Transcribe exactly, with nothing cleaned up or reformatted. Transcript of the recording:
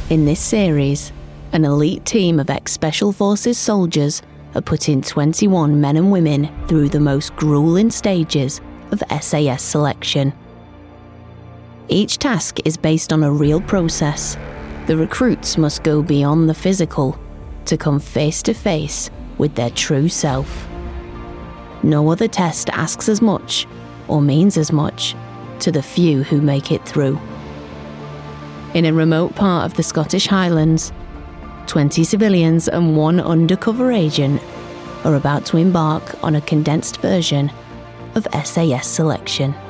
In this series, an elite team of ex-Special Forces soldiers are putting twenty-one men and women through the most grueling stages of S A S selection. Each task is based on a real process. The recruits must go beyond the physical to come face to face with their true self. No other test asks as much or means as much to the few who make it through. In a remote part of the Scottish Highlands, twenty civilians and one undercover agent are about to embark on a condensed version of S A S selection.